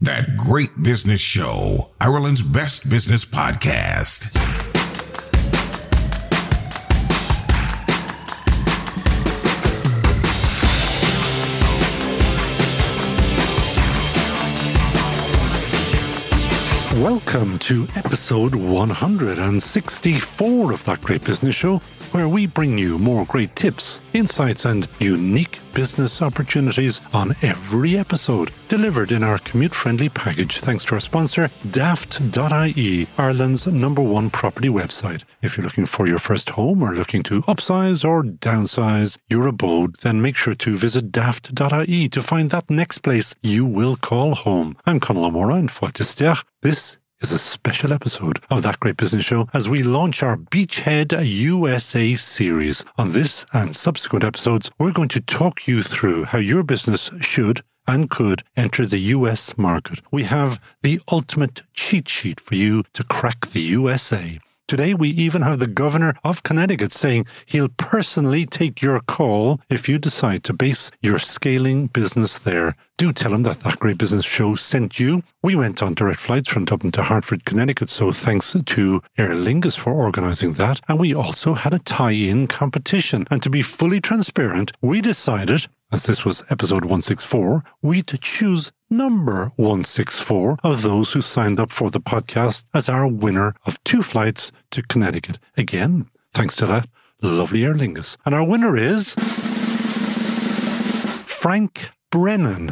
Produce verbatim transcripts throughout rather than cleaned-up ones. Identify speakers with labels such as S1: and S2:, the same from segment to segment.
S1: That Great Business Show, Ireland's best business podcast.
S2: Welcome to episode one hundred sixty-four of That Great Business Show, where we bring you more great tips, insights, and unique business opportunities on every episode, delivered in our commute-friendly package thanks to our sponsor, daft dot I E, Ireland's number one property website. If you're looking for your first home or looking to upsize or downsize your abode, then make sure to visit daft dot I E to find that next place you will call home. I'm Conal O'Mora in Fortister. This is a special episode of That Great Business Show as we launch our Beachhead U S A series. On this and subsequent episodes, we're going to talk you through how your business should and could enter the U S market. We have the ultimate cheat sheet for you to crack the U S A. Today, we even have the Governor of Connecticut saying he'll personally take your call if you decide to base your scaling business there. Do tell him that That Great Business Show sent you. We went on direct flights from Dublin to Hartford, Connecticut, so thanks to Aer Lingus for organising that. And we also had a tie-in competition. And to be fully transparent, we decided, as this was episode one sixty-four, we'd choose number one sixty-four of those who signed up for the podcast as our winner of two flights to Connecticut. Again, thanks to that lovely Aer Lingus. And our winner is Frank Brennan,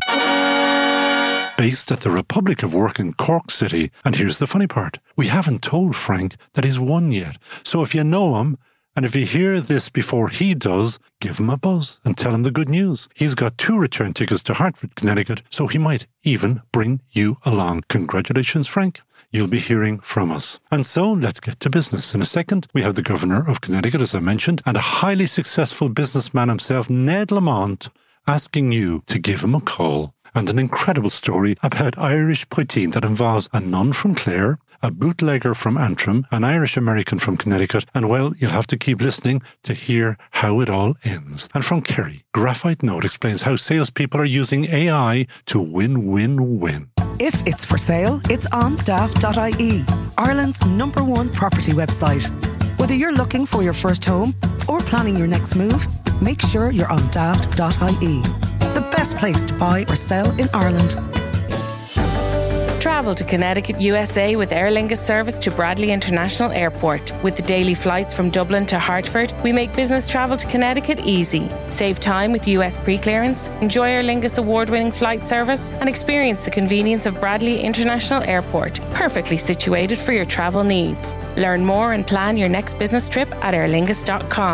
S2: based at the Republic of Work in Cork City. And here's the funny part. We haven't told Frank that he's won yet. So if you know him, and if you hear this before he does, give him a buzz and tell him the good news. He's got two return tickets to Hartford, Connecticut, so he might even bring you along. Congratulations, Frank. You'll be hearing from us. And so let's get to business. In a second, we have the Governor of Connecticut, as I mentioned, and a highly successful businessman himself, Ned Lamont, asking you to give him a call. And an incredible story about Irish poutine that involves a nun from Clare, a bootlegger from Antrim, an Irish-American from Connecticut, and well, you'll have to keep listening to hear how it all ends. And from Kerry, Graphite Note explains how salespeople are using A I to win-win-win.
S3: If it's for sale, it's on daft dot I E, Ireland's number one property website. Whether you're looking for your first home or planning your next move, make sure you're on daft dot I E, the best place to buy or sell in Ireland.
S4: Travel to Connecticut, U S A with Aer Lingus service to Bradley International Airport. With the daily flights from Dublin to Hartford, we make business travel to Connecticut easy. Save time with U S pre-clearance, enjoy Aer Lingus award-winning flight service, and experience the convenience of Bradley International Airport, perfectly situated for your travel needs. Learn more and plan your next business trip at aer lingus dot com.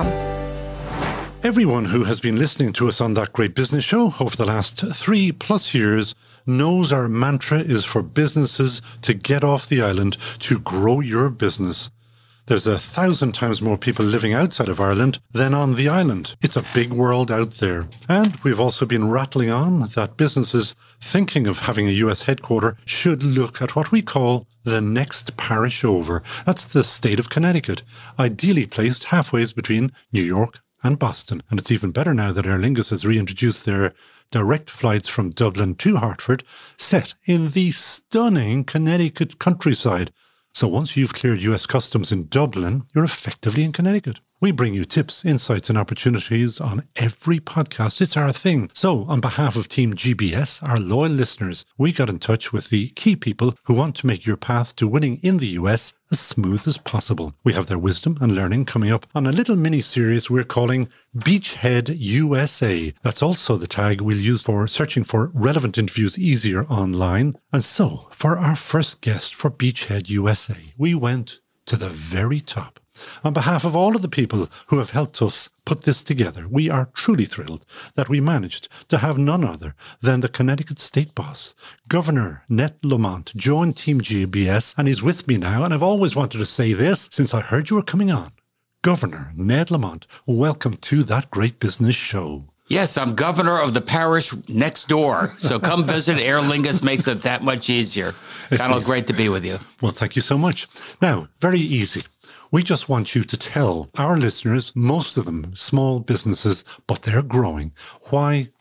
S2: Everyone who has been listening to us on That Great Business Show over the last three plus years knows our mantra is for businesses to get off the island to grow your business. There's a thousand times more people living outside of Ireland than on the island. It's a big world out there. And we've also been rattling on that businesses thinking of having a U S headquarter should look at what we call the next parish over. That's the state of Connecticut, ideally placed halfway between New York and Boston. And it's even better now that Aer Lingus has reintroduced their direct flights from Dublin to Hartford, set in the stunning Connecticut countryside. So once you've cleared U S customs in Dublin, you're effectively in Connecticut. We bring you tips, insights, and opportunities on every podcast. It's our thing. So on behalf of Team G B S, our loyal listeners, we got in touch with the key people who want to make your path to winning in the U S as smooth as possible. We have their wisdom and learning coming up on a little mini-series we're calling Beachhead U S A. That's also the tag we'll use for searching for relevant interviews easier online. And so, for our first guest for Beachhead U S A, we went to the very top. On behalf of all of the people who have helped us put this together, we are truly thrilled that we managed to have none other than the Connecticut State Boss, Governor Ned Lamont, join Team G B S, and he's with me now, and I've always wanted to say this since I heard you were coming on. Governor Ned Lamont, welcome to That Great Business Show.
S5: Yes, I'm governor of the parish next door. So come visit. Aer Lingus makes it that much easier. Kind of great to be with you.
S2: Well, thank you so much. Now, very easy. We just want you to tell our listeners, most of them small businesses, but they're growing, why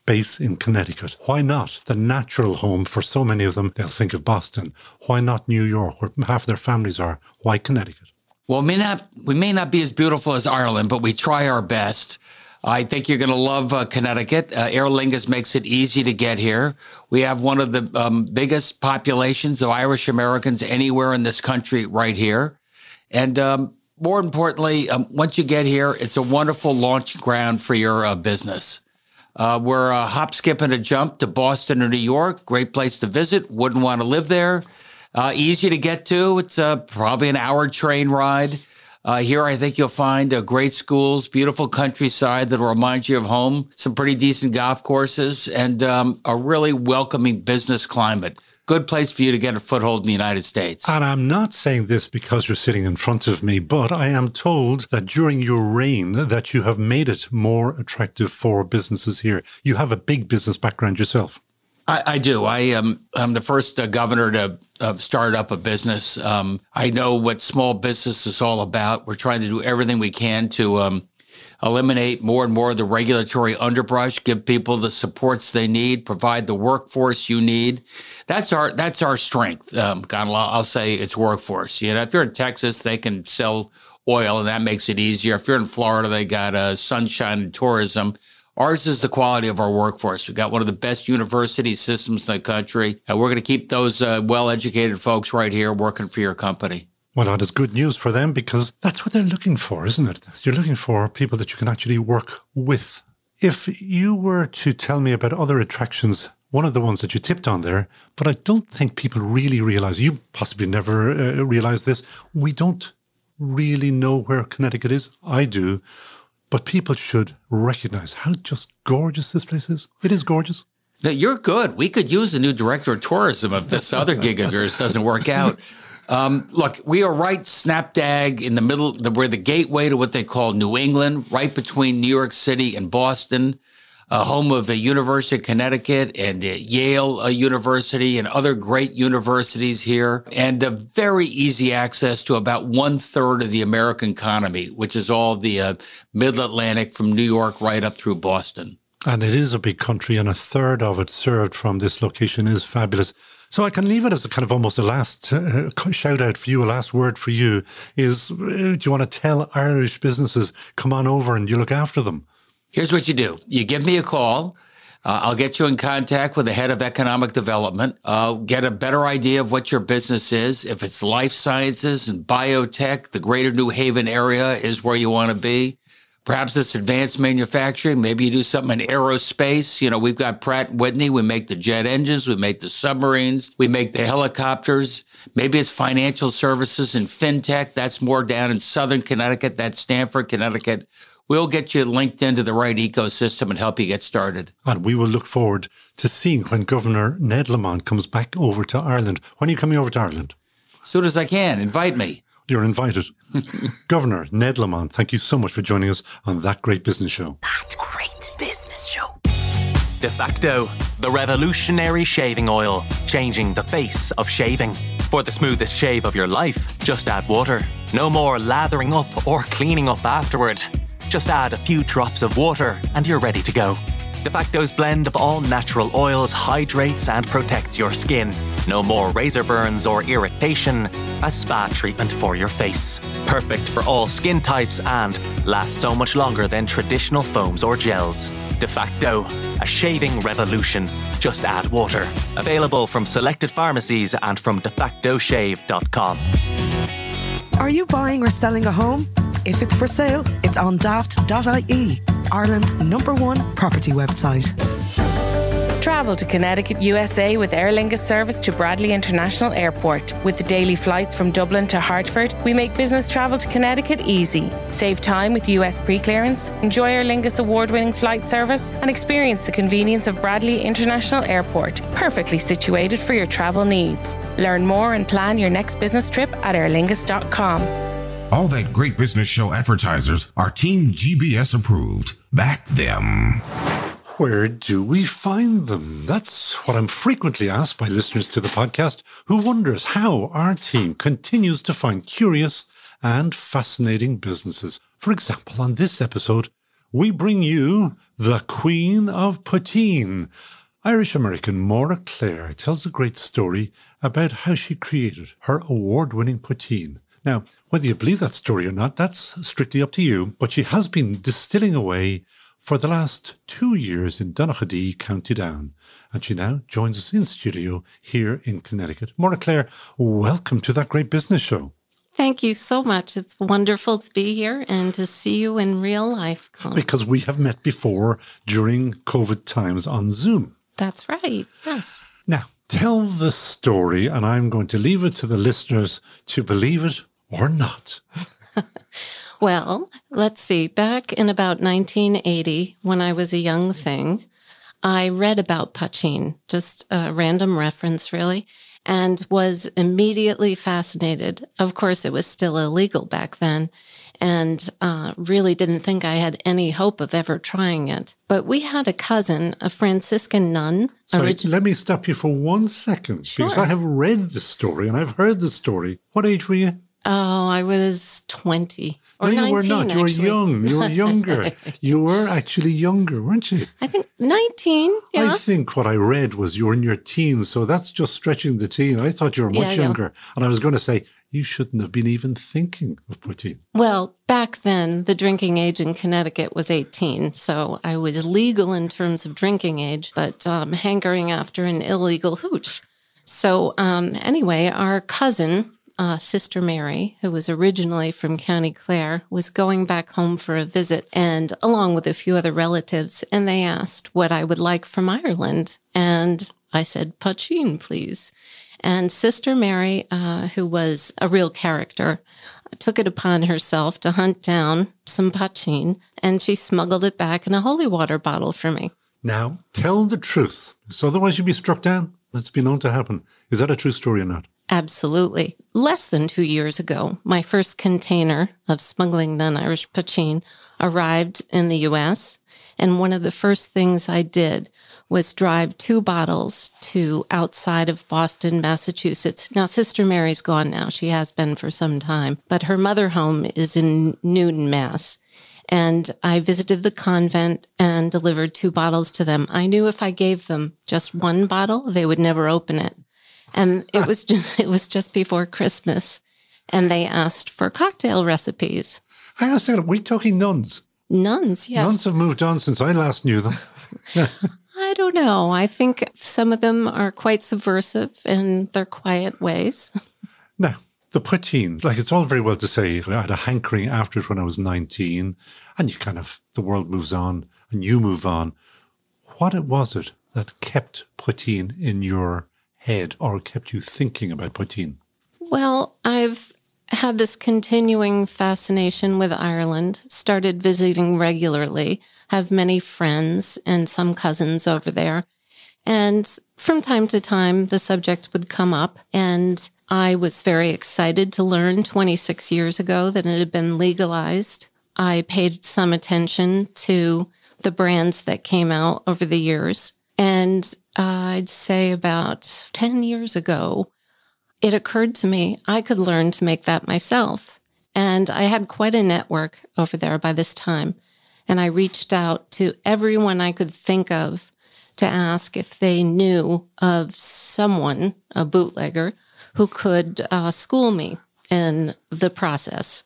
S2: base in Connecticut? Why not the natural home for so many of them? They'll think of Boston. Why not New York, where half of their families are? Why Connecticut?
S5: Well, we may not, we may not be as beautiful as Ireland, but we try our best. I think you're going to love uh, Connecticut. Uh, Aer Lingus makes it easy to get here. We have one of the um, biggest populations of Irish Americans anywhere in this country right here. And um, more importantly, um, once you get here, it's a wonderful launch ground for your uh, business. Uh, we're a hop, skip, and a jump to Boston or New York. Great place to visit. Wouldn't want to live there. Uh, easy to get to. It's uh, probably an hour train ride. Uh, here, I think you'll find uh, great schools, beautiful countryside that'll remind you of home, some pretty decent golf courses, and um, a really welcoming business climate. Good place for you to get a foothold in the United States.
S2: And I'm not saying this because you're sitting in front of me, but I am told that during your reign that you have made it more attractive for businesses here. You have a big business background yourself.
S5: I, I do. I am I'm the first uh, governor to uh, start up a business. Um, I know what small business is all about. We're trying to do everything we can to um, eliminate more and more of the regulatory underbrush, give people the supports they need, provide the workforce you need. That's our that's our strength. Um, I'll, I'll say it's workforce. You know, if you're in Texas, they can sell oil, and that makes it easier. If you're in Florida, they got uh, sunshine and tourism. Ours is the quality of our workforce. We've got one of the best university systems in the country, and we're going to keep those uh, well-educated folks right here working for your company.
S2: Well, that is good news for them because that's what they're looking for, isn't it? You're looking for people that you can actually work with. If you were to tell me about other attractions, one of the ones that you tipped on there, but I don't think people really realize, you possibly never uh, realized this, we don't really know where Connecticut is. I do. But people should recognize how just gorgeous this place is. It is gorgeous.
S5: Now, you're good. We could use a new director of tourism if this other gig of yours doesn't work out. Um, look, we are right snap dab in the middle. The, we're the gateway to what they call New England, right between New York City and Boston, uh, home of the University of Connecticut and uh, Yale uh, University and other great universities here, and a very easy access to about one third of the American economy, which is all the uh, Mid-Atlantic from New York right up through Boston.
S2: And it is a big country, and a third of it served from this location is fabulous. So I can leave it as a kind of almost a last uh, shout out for you, a last word for you is, uh, do you want to tell Irish businesses, come on over and you look after them?
S5: Here's what you do. You give me a call. Uh, I'll get you in contact with the head of economic development. Uh, get a better idea of what your business is. If it's life sciences and biotech, the greater New Haven area is where you want to be. Perhaps it's advanced manufacturing. Maybe you do something in aerospace. You know, we've got Pratt and Whitney. We make the jet engines. We make the submarines. We make the helicopters. Maybe it's financial services and fintech. That's more down in Southern Connecticut. That's Stamford, Connecticut. We'll get you linked into the right ecosystem and help you get started.
S2: And we will look forward to seeing when Governor Ned Lamont comes back over to Ireland. When are you coming over to Ireland?
S5: As soon as I can. Invite me.
S2: You're invited. Governor Ned Lamont, thank you so much for joining us on That Great Business Show.
S3: That Great Business Show.
S6: DeFacto, the revolutionary shaving oil, changing the face of shaving. For the smoothest shave of your life, just add water. No more lathering up or cleaning up afterward. Just add a few drops of water and you're ready to go. DeFacto's blend of all natural oils hydrates and protects your skin. No more razor burns or irritation. A spa treatment for your face. Perfect for all skin types and lasts so much longer than traditional foams or gels. DeFacto, a shaving revolution. Just add water. Available from selected pharmacies and from defacto shave dot com.
S3: Are you buying or selling a home? If it's for sale, it's on daft dot I E, Ireland's number one property website.
S4: Travel to Connecticut, U S A with Aer Lingus service to Bradley International Airport. With the daily flights from Dublin to Hartford, we make business travel to Connecticut easy. Save time with U S pre-clearance, enjoy Aer Lingus award-winning flight service, and experience the convenience of Bradley International Airport, perfectly situated for your travel needs. Learn more and plan your next business trip at aer lingus dot com.
S1: All That Great Business Show advertisers are Team G B S approved. Back them.
S2: Where do we find them? That's what I'm frequently asked by listeners to the podcast who wonders how our team continues to find curious and fascinating businesses. For example, on this episode, we bring you the Queen of Poutine. Irish-American Maura Clare tells a great story about how she created her award-winning poutine. Now, whether you believe that story or not, that's strictly up to you, but she has been distilling away for the last two years in Donaghadee, County Down, and she now joins us in studio here in Connecticut. Maura Clare, welcome to That Great Business Show.
S7: Thank you so much. It's wonderful to be here and to see you in real life, Colin.
S2: Because we have met before during COVID times on Zoom.
S7: That's right, yes.
S2: Now, tell the story, and I'm going to leave it to the listeners to believe it or not.
S7: Well, let's see. Back in about nineteen eighty, when I was a young thing, I read about poutine, just a random reference, really, and was immediately fascinated. Of course, it was still illegal back then, and uh, really didn't think I had any hope of ever trying it. But we had a cousin, a Franciscan nun.
S2: Sorry,
S7: origin-
S2: let me stop you for one second,
S7: Sure.
S2: because I have read the story and I've heard the story. What age were you?
S7: Oh, I was twenty or
S2: no, you
S7: nineteen,
S2: were not. You were
S7: actually.
S2: young. You were younger. You were actually younger, weren't you?
S7: I think nineteen, yeah.
S2: I think what I read was you were in your teens, so that's just stretching the teen. I thought you were much
S7: Yeah, yeah.
S2: younger. And I was going to say, you shouldn't have been even thinking of poutine.
S7: Well, back then, the drinking age in Connecticut was eighteen, so I was legal in terms of drinking age, but um, hankering after an illegal hooch. So um, anyway, our cousin, uh, Sister Mary, who was originally from County Clare, was going back home for a visit, and along with a few other relatives, and they asked what I would like from Ireland. And I said, poutine, please. And Sister Mary, uh, who was a real character, took it upon herself to hunt down some poutine, and she smuggled it back in a holy water bottle for me.
S2: Now, tell the truth, so otherwise you'd be struck down. It's been known to happen. Is that a true story or not?
S7: Absolutely. Less than two years ago, my first container of smuggling non-Irish poutine arrived in the U S, and one of the first things I did was drive two bottles to outside of Boston, Massachusetts. Now, Sister Mary's gone now. She has been for some time, but her mother home is in Newton, Mass. And I visited the convent and delivered two bottles to them. I knew if I gave them just one bottle, they would never open it. And it was just, it was just before Christmas, and they asked for cocktail recipes.
S2: I asked you, are we talking nuns?
S7: Nuns, yes.
S2: Nuns have moved on since I last knew them.
S7: I don't know. I think some of them are quite subversive in their quiet ways.
S2: Now, the poutine, like it's all very well to say, I had a hankering after it when I was nineteen, and you kind of, the world moves on and you move on. What it was it that kept poutine in your head or kept you thinking about poutine?
S7: Well, I've had this continuing fascination with Ireland, started visiting regularly, have many friends and some cousins over there. And from time to time, the subject would come up, and I was very excited to learn twenty-six years ago that it had been legalized. I paid some attention to the brands that came out over the years. And uh, I'd say about ten years ago, it occurred to me I could learn to make that myself. And I had quite a network over there by this time. And I reached out to everyone I could think of to ask if they knew of someone, a bootlegger, who could uh, school me in the process.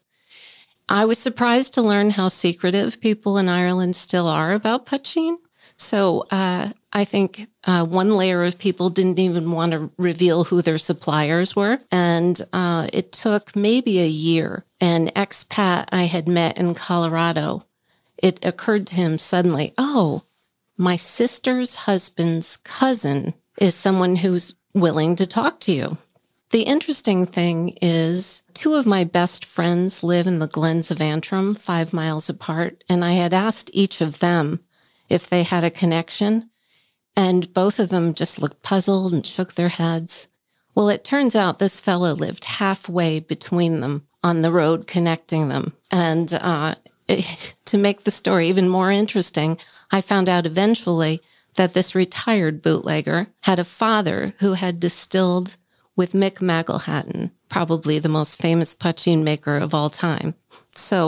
S7: I was surprised to learn how secretive people in Ireland still are about poutine. So uh, I think uh, one layer of people didn't even want to reveal who their suppliers were. And uh, it took maybe a year. An expat I had met in Colorado, it occurred to him suddenly, oh, my sister's husband's cousin is someone who's willing to talk to you. The interesting thing is two of my best friends live in the Glens of Antrim, five miles apart, and I had asked each of them if they had a connection, and both of them just looked puzzled and shook their heads. Well, it turns out this fellow lived halfway between them on the road connecting them. And uh, it, to make the story even more interesting, I found out eventually that this retired bootlegger had a father who had distilled with Mick Magelhattan, probably the most famous poutine maker of all time. So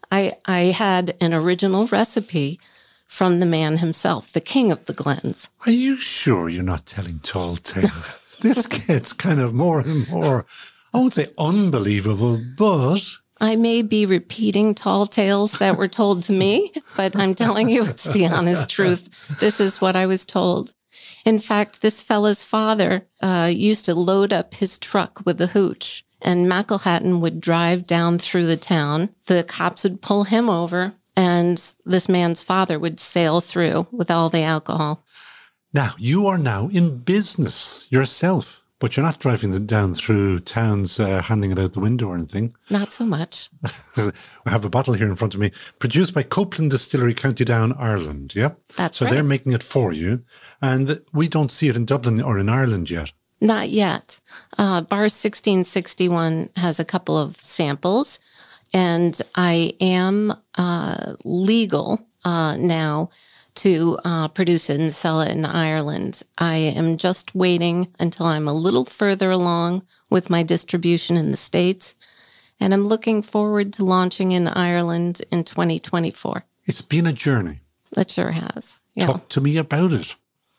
S7: I, I had an original recipe from the man himself, the king of the Glens.
S2: Are you sure you're not telling tall tales? This gets kind of more and more, I won't say unbelievable, but...
S7: I may be repeating tall tales that were told to me, but I'm telling you it's the honest truth. This is what I was told. In fact, this fella's father uh, used to load up his truck with the hooch, and McElhatton would drive down through the town. The cops would pull him over, and this man's father would sail through with all the alcohol.
S2: Now, you are now in business yourself, but you're not driving them down through towns, uh, handing it out the window or anything.
S7: Not so much.
S2: I have a bottle here in front of me, produced by Copeland Distillery, County Down, Ireland. Yeah,
S7: that's
S2: so
S7: right.
S2: So they're making it for you, and we don't see it in Dublin or in Ireland yet.
S7: Not yet. Uh, Bar sixteen sixty-one has a couple of samples, and I am uh, legal uh, now to uh, produce it and sell it in Ireland. I am just waiting until I'm a little further along with my distribution in the States, and I'm looking forward to launching in Ireland in twenty twenty-four.
S2: It's been a journey.
S7: It sure has. Yeah.
S2: Talk to me about it.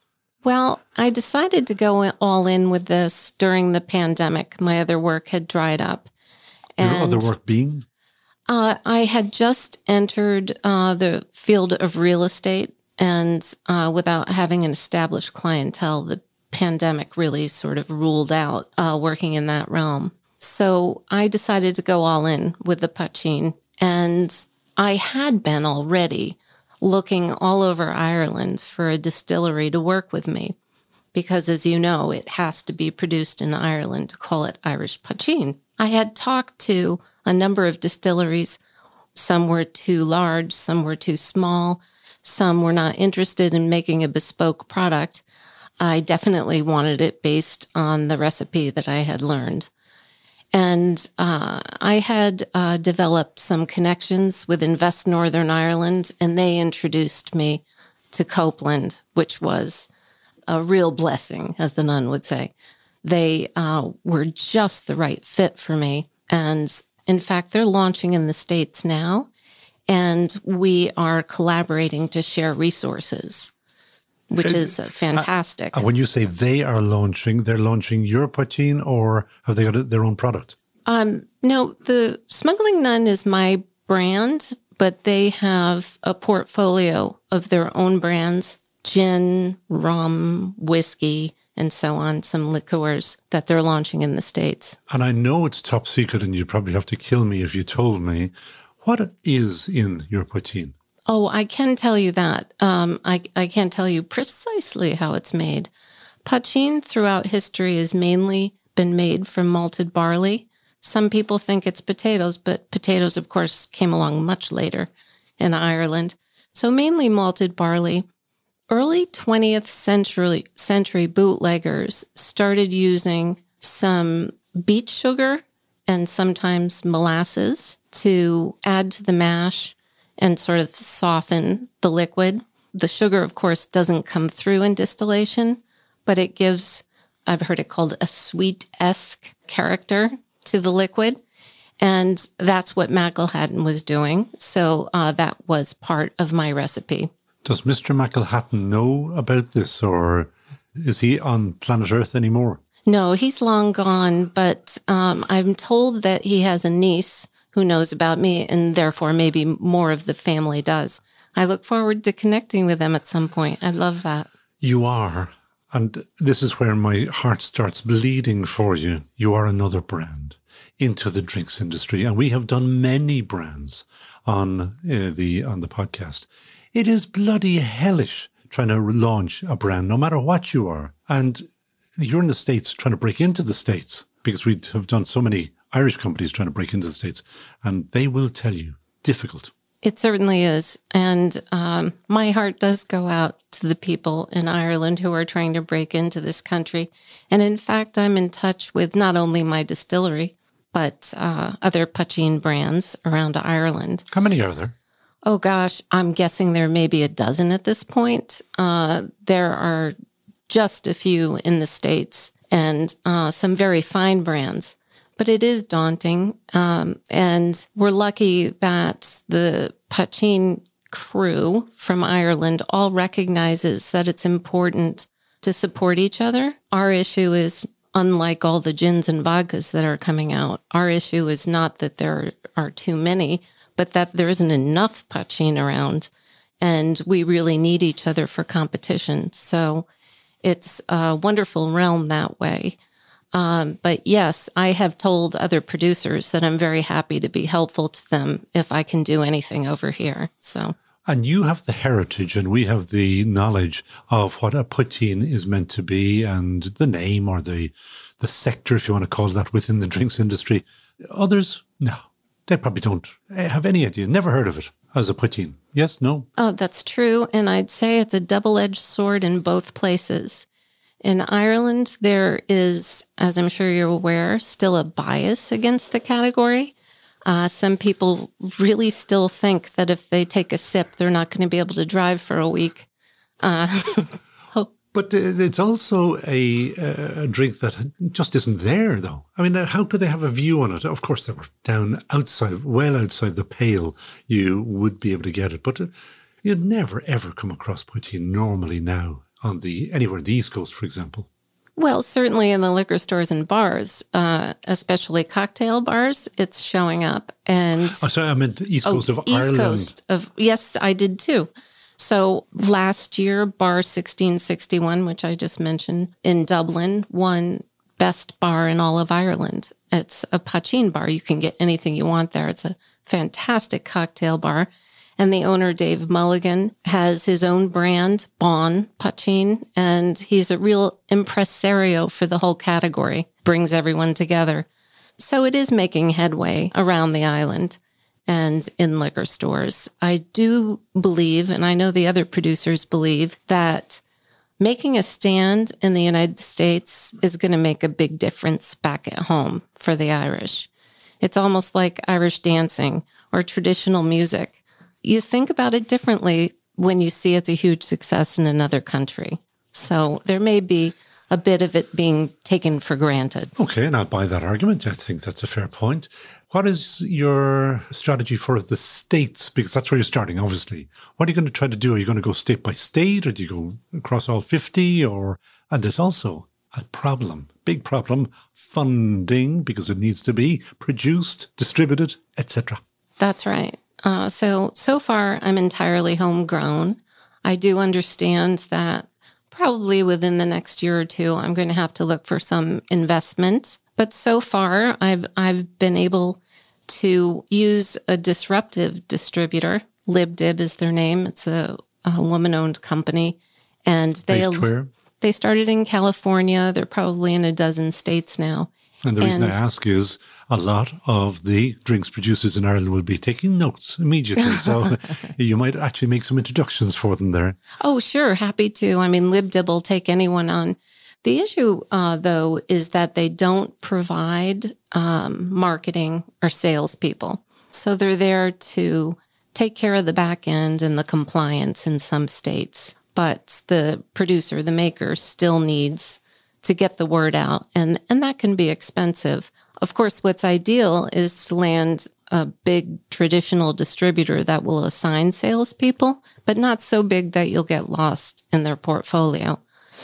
S7: Well, I decided to go all in with this during the pandemic. My other work had dried up.
S2: Your
S7: and
S2: other work being?
S7: Uh, I had just entered uh, the field of real estate, and uh, without having an established clientele, the pandemic really sort of ruled out uh, working in that realm. So I decided to go all in with the poitín, and I had been already looking all over Ireland for a distillery to work with me, because as you know, it has to be produced in Ireland to call it Irish poitín. I had talked to a number of distilleries. Some were too large, some were too small, some were not interested in making a bespoke product. I definitely wanted it based on the recipe that I had learned. And uh, I had uh, developed some connections with Invest Northern Ireland, and they introduced me to Copeland, which was a real blessing, as the nun would say. They uh, were just the right fit for me. And in fact, they're launching in the States now, and we are collaborating to share resources, which is fantastic.
S2: Uh, when you say they are launching, they're launching your poitín, or have they got their own product?
S7: Um, no, the Smuggling Nun is my brand, but they have a portfolio of their own brands, gin, rum, whiskey, and so on, some liqueurs that they're launching in the States.
S2: And I know it's top secret, and you'd probably have to kill me if you told me. What is in your poitín?
S7: Oh, I can tell you that. Um, I, I can't tell you precisely how it's made. Poitín throughout history has mainly been made from malted barley. Some people think it's potatoes, but potatoes, of course, came along much later in Ireland. So mainly malted barley. Early twentieth century, century bootleggers started using some beet sugar and sometimes molasses to add to the mash and sort of soften the liquid. The sugar, of course, doesn't come through in distillation, but it gives, I've heard it called a sweet-esque character to the liquid. And that's what McElhatton was doing. So uh, that was part of my recipe.
S2: Does Mister McElhatton know about this, or is he on planet Earth anymore?
S7: No, he's long gone, but um, I'm told that he has a niece who knows about me, and therefore maybe more of the family does. I look forward to connecting with them at some point. I love that.
S2: You are, and this is where my heart starts bleeding for you. You are another brand into the drinks industry, and we have done many brands on uh, the on the podcast. It is bloody hellish trying to launch a brand, no matter what you are. And you're in the States trying to break into the States, because we have done so many Irish companies trying to break into the States, and they will tell you, difficult.
S7: It certainly is. And um, my heart does go out to the people in Ireland who are trying to break into this country. And in fact, I'm in touch with not only my distillery, but uh, other poitín brands around Ireland.
S2: How many are there?
S7: Oh, gosh, I'm guessing there may be a dozen at this point. Uh, there are just a few in the States, and uh, some very fine brands. but it is daunting. Um, and we're lucky that the poaching crew from Ireland all recognizes that it's important to support each other. Our issue is, unlike all the gins and vodkas that are coming out, our issue is not that there are too many, but that there isn't enough poaching around. And we really need each other for competition. So it's a wonderful realm that way. Um, but yes, I have told other producers that I'm very happy to be helpful to them if I can do anything over here. So.
S2: And you have the heritage and we have the knowledge of what a poutine is meant to be and the name or the the sector, if you want to call it that, within the drinks industry. Others, no, they probably don't have any idea, never heard of it as a poutine. Yes, no?
S7: Oh, that's true. And I'd say it's a double-edged sword in both places. In Ireland, there is, as I'm sure you're aware, still a bias against the category. Uh, some people really still think that if they take a sip, they're not going to be able to drive for a week. Uh, oh.
S2: But it's also a, a drink that just isn't there, though. I mean, how could they have a view on it? Of course, they were down outside, well outside the pale, you would be able to get it. But you'd never, ever come across poutine normally now on the anywhere on the East Coast, for example.
S7: Well, certainly in the liquor stores and bars, uh, especially cocktail bars, it's showing up. And
S2: oh, sorry, I meant the East Coast
S7: oh,
S2: of
S7: East
S2: Ireland.
S7: Coast of yes, I did too. So last year, Bar sixteen sixty-one, which I just mentioned in Dublin, won best bar in all of Ireland. It's a poaching bar. You can get anything you want there. It's a fantastic cocktail bar. And the owner, Dave Mulligan, has his own brand, Bon Poaching, and he's a real impresario for the whole category, brings everyone together. So it is making headway around the island and in liquor stores. I do believe, and I know the other producers believe, that making a stand in the United States is going to make a big difference back at home for the Irish. It's almost like Irish dancing or traditional music. You think about it differently when you see it's a huge success in another country. So there may be a bit of it being taken for granted.
S2: Okay, and I'll buy that argument. I think that's a fair point. What is your strategy for the states? Because that's where you're starting, obviously. What are you going to try to do? Are you going to go state by state, or do you go across all fifty? Or and there's also a problem, big problem, funding, because it needs to be produced, distributed, et cetera.
S7: That's right. Uh, so, so far, I'm entirely homegrown. I do understand that probably within the next year or two, I'm going to have to look for some investment. But so far, I've I've been able to use a disruptive distributor. LibDib is their name. It's a, a woman-owned company, and they
S2: Based where?
S7: They started in California. They're probably in a dozen states now.
S2: And the reason
S7: and,
S2: I ask is a lot of the drinks producers in Ireland will be taking notes immediately. So you might actually make some introductions for them there.
S7: Oh, sure. Happy to. I mean, LibDib will take anyone on. The issue, uh, though, is that they don't provide um, marketing or salespeople. So they're there to take care of the back end and the compliance in some states. But the producer, the maker, still needs to get the word out. And, and that can be expensive. Of course, what's ideal is to land a big traditional distributor that will assign salespeople, but not so big that you'll get lost in their portfolio.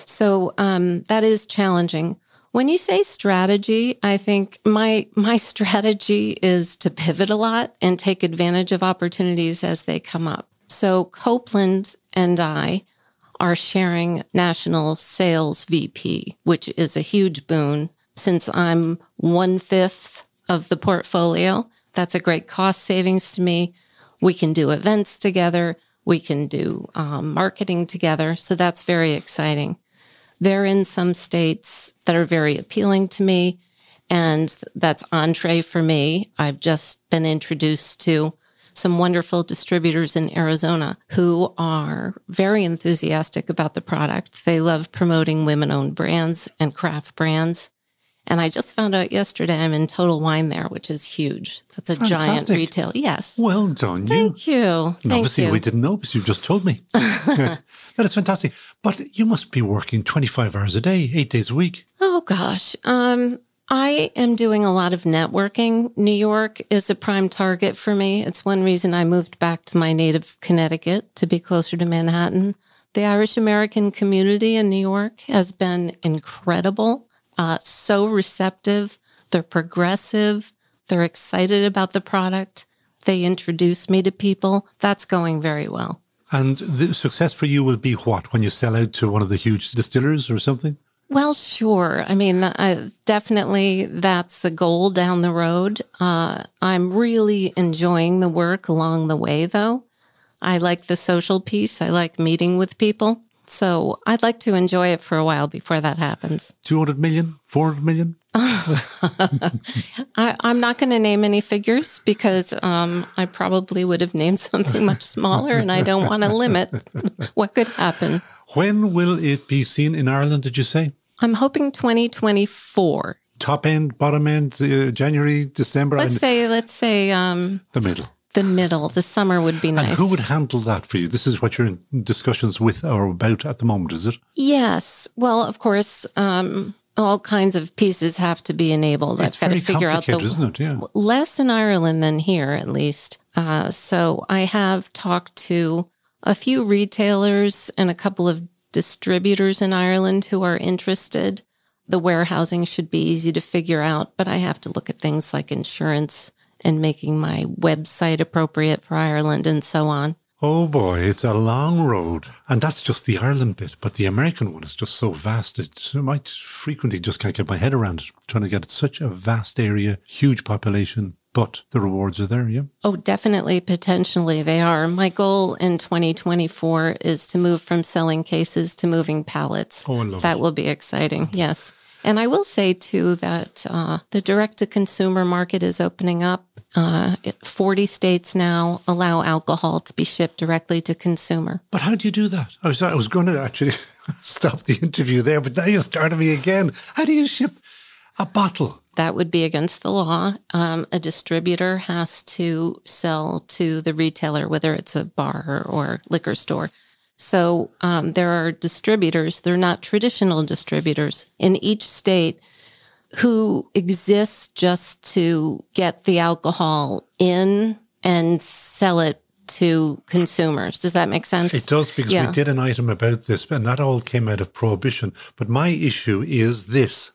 S7: So um, that is challenging. When you say strategy, I think my my strategy is to pivot a lot and take advantage of opportunities as they come up. So Copeland and I are sharing national sales V P, which is a huge boon. Since I'm one-fifth of the portfolio, that's a great cost savings to me. We can do events together. We can do um, marketing together. So that's very exciting. They're in some states that are very appealing to me, and that's entree for me. I've just been introduced to some wonderful distributors in Arizona who are very enthusiastic about the product. They love promoting women-owned brands and craft brands. And I just found out yesterday I'm in Total Wine there, which is huge. That's a
S2: Fantastic.
S7: Giant retail. Yes.
S2: Well done.
S7: Thank you.
S2: you.
S7: Thank
S2: Obviously,
S7: you.
S2: we didn't know because you've just told me. That is fantastic. But you must be working twenty-five hours a day, eight days a week.
S7: Oh, gosh. Um, I am doing a lot of networking. New York is a prime target for me. It's one reason I moved back to my native Connecticut to be closer to Manhattan. The Irish American community in New York has been incredible, uh, so receptive. They're progressive. They're excited about the product. They introduce me to people. That's going very well.
S2: And the success for you will be what? When you sell out to one of the huge distillers or something?
S7: Well, sure. I mean, I, definitely that's the goal down the road. Uh, I'm really enjoying the work along the way, though. I like the social piece. I like meeting with people. So I'd like to enjoy it for a while before that happens.
S2: two hundred million? four hundred million?
S7: I, I'm not going to name any figures because um, I probably would have named something much smaller, and I don't want to limit what could happen.
S2: When will it be seen in Ireland, did you say?
S7: I'm hoping twenty twenty-four.
S2: Top end, bottom end, uh, January, December?
S7: Let's
S2: I'm,
S7: say, let's say... Um,
S2: the middle.
S7: The middle. The summer would be nice.
S2: And who would handle that for you? This is what you're in discussions with or about at the moment, is it?
S7: Yes. Well, of course, um, all kinds of pieces have to be enabled.
S2: It's
S7: I've got
S2: very
S7: to figure out the
S2: isn't it? Yeah.
S7: less in Ireland than here, at least. Uh, so I have talked to a few retailers and a couple of distributors in Ireland who are interested. The warehousing should be easy to figure out, but I have to look at things like insurance and making my website appropriate for Ireland and so on.
S2: Oh boy, it's a long road. And that's just the Ireland bit. But the American one is just so vast. It's, I might frequently just can't get my head around it. Trying to get such a vast area, huge population, but the rewards are there, yeah?
S7: Oh, definitely, potentially they are. My goal in twenty twenty-four is to move from selling cases to moving pallets.
S2: Oh, I love
S7: That
S2: it.
S7: will be exciting, yes. And I will say, too, that uh, the direct-to-consumer market is opening up. Uh, forty states now allow alcohol to be shipped directly to consumer.
S2: But how do you do that? I was, I was going to actually stop the interview there, but now you started me again. How do you ship a bottle?
S7: That would be against the law. Um, a distributor has to sell to the retailer, whether it's a bar or liquor store. So um, there are distributors, they're not traditional distributors in each state who exist just to get the alcohol in and sell it to consumers. Does that make sense?
S2: It does, because
S7: Yeah.
S2: we did an item about this, and that all came out of Prohibition. But my issue is this.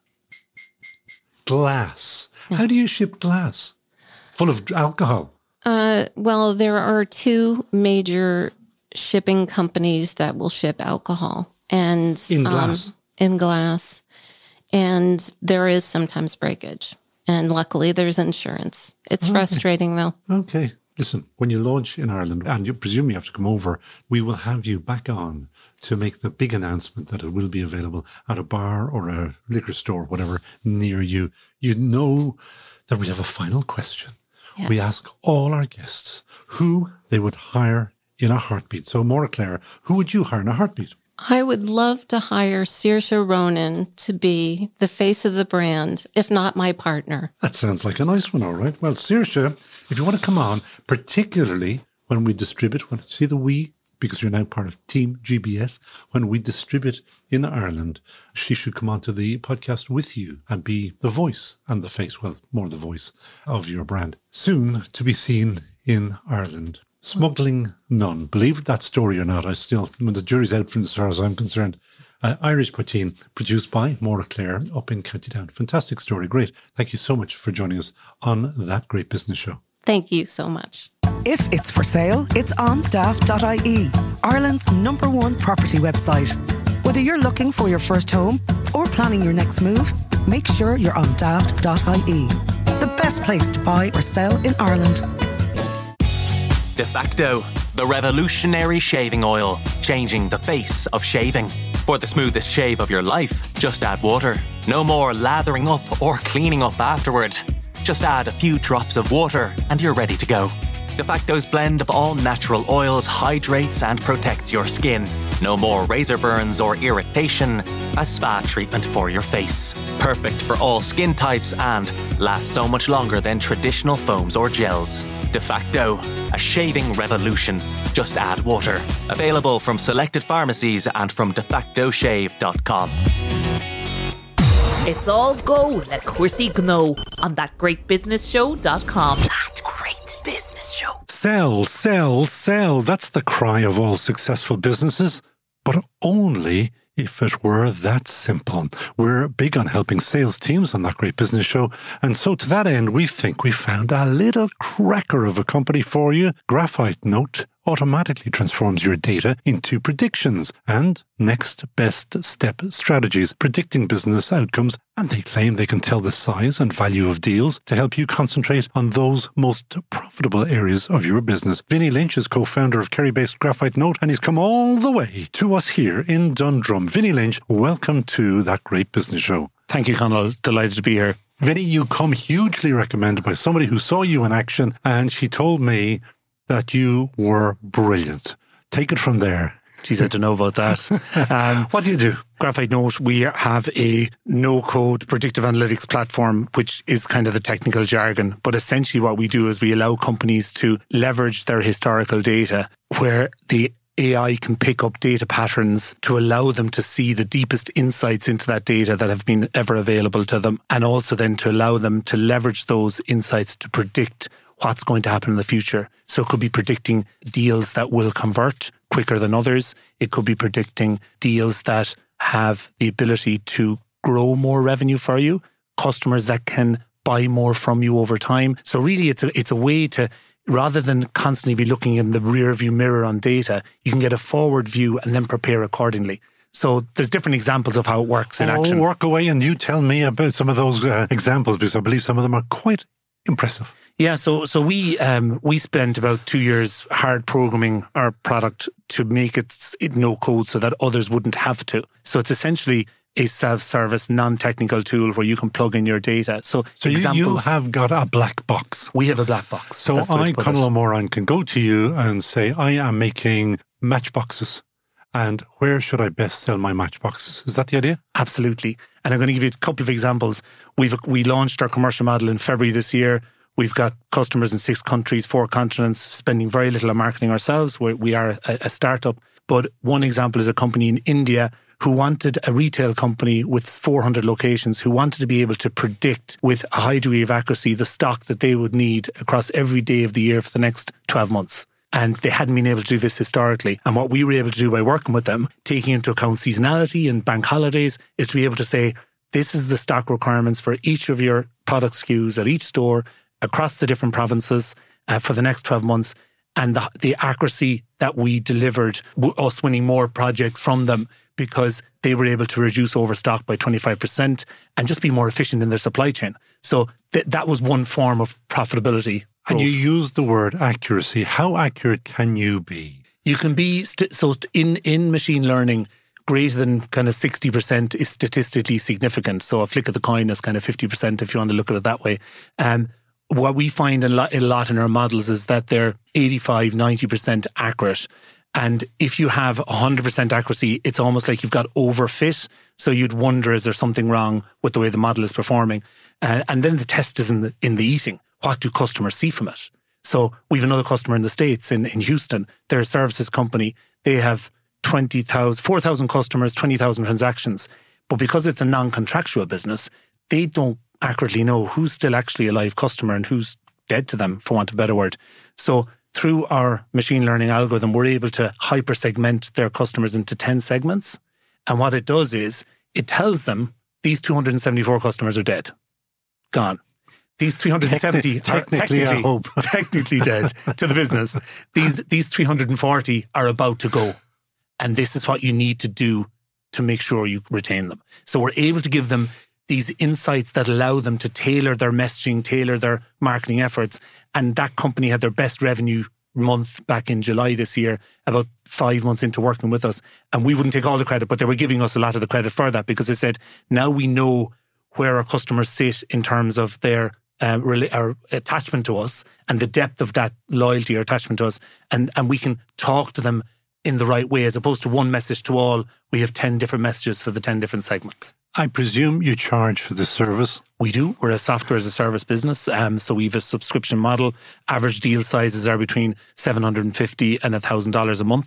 S2: Glass. How do you ship glass? Full of alcohol.
S7: Uh, well, there are two major shipping companies that will ship alcohol. And
S2: In glass?
S7: Um, in glass. And there is sometimes breakage. And luckily, there's insurance. It's
S2: Okay.
S7: frustrating, though.
S2: Okay. Listen, when you launch in Ireland, and you presume you have to come over, we will have you back on to make the big announcement that it will be available at a bar or a liquor store, whatever, near you. You know that we have a final question.
S7: Yes.
S2: We ask all our guests who they would hire in a heartbeat. So, Maura Clare, who would you hire in a heartbeat?
S7: I would love to hire Saoirse Ronan to be the face of the brand, if not my partner.
S2: That sounds like a nice one, all right. Well, Saoirse, if you want to come on, particularly when we distribute, when see the we, because you're now part of Team G B S, when we distribute in Ireland, she should come on to the podcast with you and be the voice and the face, well, more the voice of your brand. Soon to be seen in Ireland. Smuggling none. Believe that story or not, I still, when the jury's out from as far as I'm concerned. Uh, Irish Poteen, produced by Maura Clare up in County Down. Fantastic story. Great. Thank you so much for joining us on That Great Business Show.
S7: Thank you so much.
S3: If it's for sale, it's on daft dot I E, Ireland's number one property website. Whether you're looking for your first home or planning your next move, make sure you're on daft dot I E. The best place to buy or sell in Ireland.
S6: DeFacto, the revolutionary shaving oil, changing the face of shaving. For the smoothest shave of your life, just add water. No more lathering up or cleaning up afterward. Just add a few drops of water and you're ready to go. DeFacto's blend of all natural oils hydrates and protects your skin. No more razor burns or irritation. A spa treatment for your face. Perfect for all skin types and lasts so much longer than traditional foams or gels. DeFacto, a shaving revolution. Just add water. Available from selected pharmacies and from defacto shave dot com.
S8: It's all go, let Cursey Gno on that great business show dot com.
S3: That Great Business Show.
S2: Sell, sell, sell. That's the cry of all successful businesses, but only if it were that simple. We're big on helping sales teams on That Great Business Show, and so to that end, we think we found a little cracker of a company for you. Graphite Note automatically transforms your data into predictions and next best step strategies, predicting business outcomes, and they claim they can tell the size and value of deals to help you concentrate on those most profitable areas of your business. Vinny Lynch is co-founder of Kerry-based Graphite Note, and he's come all the way to us here in Dundrum. Vinny Lynch, welcome to That Great Business Show.
S9: Thank you, Conal. Delighted to be here.
S2: Vinny, you come hugely recommended by somebody who saw you in action, and she told me that you were brilliant. Take it from there.
S9: Geez, I don't know about that. Um,
S2: what do you do?
S9: Graphite Note, we have a no-code predictive analytics platform, which is kind of the technical jargon. But essentially what we do is we allow companies to leverage their historical data where the A I can pick up data patterns to allow them to see the deepest insights into that data that have been ever available to them, and also then to allow them to leverage those insights to predict what's going to happen in the future. So it could be predicting deals that will convert quicker than others. It could be predicting deals that have the ability to grow more revenue for you, customers that can buy more from you over time. So really it's a, it's a way to, rather than constantly be looking in the rear view mirror on data, you can get a forward view and then prepare accordingly. So there's different examples of how it works in
S2: oh,
S9: action.
S2: Work away and you tell me about some of those uh, examples, because I believe some of them are quite impressive.
S9: Yeah, so so we um, we spent about two years hard programming our product to make it, it no code so that others wouldn't have to. So it's essentially a self-service, non-technical tool where you can plug in your data. So,
S2: so you, you have got a black box.
S9: We have a black box.
S2: So I, Conal O'Moran, can go to you and say, I am making matchboxes. And where should I best sell my matchboxes? Is that the idea?
S9: Absolutely. And I'm going to give you a couple of examples. We've we launched our commercial model in February this year. We've got customers in six countries, four continents, spending very little on marketing ourselves. We're, we are a, a startup. But one example is a company in India who wanted a retail company with four hundred locations, who wanted to be able to predict with a high degree of accuracy the stock that they would need across every day of the year for the next twelve months. And they hadn't been able to do this historically. And what we were able to do by working with them, taking into account seasonality and bank holidays, is to be able to say, this is the stock requirements for each of your product S K Us at each store across the different provinces uh, for the next twelve months. And the, the accuracy that we delivered, us winning more projects from them because they were able to reduce overstock by twenty-five percent and just be more efficient in their supply chain. So th- that was one form of profitability.
S2: And you used the word accuracy. How accurate can you be?
S9: You can be, st- so in, in machine learning, greater than kind of sixty percent is statistically significant. So a flick of the coin is kind of fifty percent if you want to look at it that way. Um, what we find a lot, a lot in our models is that they're eighty-five, ninety percent accurate. And if you have one hundred percent accuracy, it's almost like you've got overfit. So you'd wonder, is there something wrong with the way the model is performing? Uh, and then the test is in the, in the eating. What do customers see from it? So we have another customer in the States, in, in Houston. They're a services company. They have twenty thousand, four thousand customers, twenty thousand transactions. But because it's a non-contractual business, they don't accurately know who's still actually a live customer and who's dead to them, for want of a better word. So through our machine learning algorithm, we're able to hyper-segment their customers into ten segments. And what it does is it tells them these two hundred seventy-four customers are dead, gone. These three hundred seventy
S2: Techni- technically,
S9: are technically,
S2: I hope.
S9: technically dead to the business. These these three hundred forty are about to go. And this is what you need to do to make sure you retain them. So we're able to give them these insights that allow them to tailor their messaging, tailor their marketing efforts. And that company had their best revenue month back in July this year, about five months into working with us. And we wouldn't take all the credit, but they were giving us a lot of the credit for that, because they said, now we know where our customers sit in terms of their Uh, really, our attachment to us and the depth of that loyalty or attachment to us, and, and we can talk to them in the right way, as opposed to one message to all. We have ten different messages for the ten different segments.
S2: I presume you charge for this service?
S9: We do. We're a software as a service business, um, so we have a subscription model. Average deal sizes are between seven hundred fifty dollars and one thousand dollars a month.